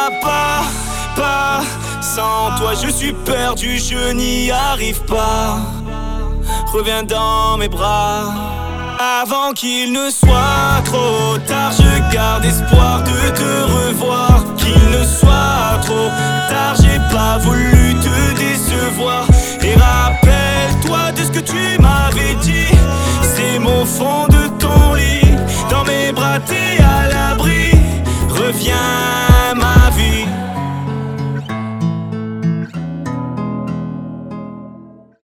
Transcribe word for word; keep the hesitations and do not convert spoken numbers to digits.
va pas, pas. Sans toi je suis perdu, je n'y arrive pas. Reviens dans mes bras. Avant qu'il ne soit trop tard, je garde espoir de te revoir. Qu'il ne soit trop tard, j'ai pas voulu te décevoir. Et rappelle-toi de ce que tu m'avais dit. C'est mon fond de ton lit, dans mes bras t'es